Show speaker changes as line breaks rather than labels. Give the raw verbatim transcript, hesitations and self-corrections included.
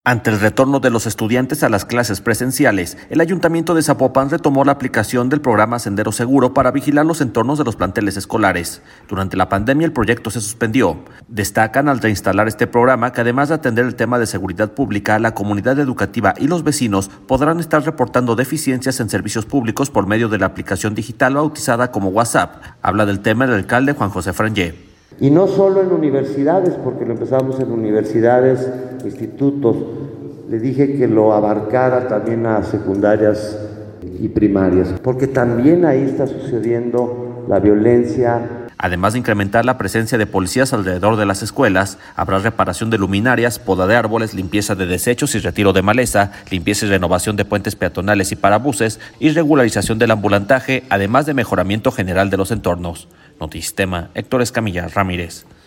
Ante el retorno de los estudiantes a las clases presenciales, el Ayuntamiento de Zapopan retomó la aplicación del programa Sendero Seguro para vigilar los entornos de los planteles escolares. Durante la pandemia el proyecto se suspendió. Destacan al reinstalar este programa que, además de atender el tema de seguridad pública, la comunidad educativa y los vecinos podrán estar reportando deficiencias en servicios públicos por medio de la aplicación digital bautizada como WhatsApp. Habla del tema el alcalde Juan José Frangé.
Y no solo en universidades, porque lo empezamos en universidades, institutos. Le dije que lo abarcara también a secundarias y primarias, porque también ahí está sucediendo la violencia.
Además de incrementar la presencia de policías alrededor de las escuelas, habrá reparación de luminarias, poda de árboles, limpieza de desechos y retiro de maleza, limpieza y renovación de puentes peatonales y parabuses y regularización del ambulantaje, además de mejoramiento general de los entornos. Notisistema, Héctor Escamilla Ramírez.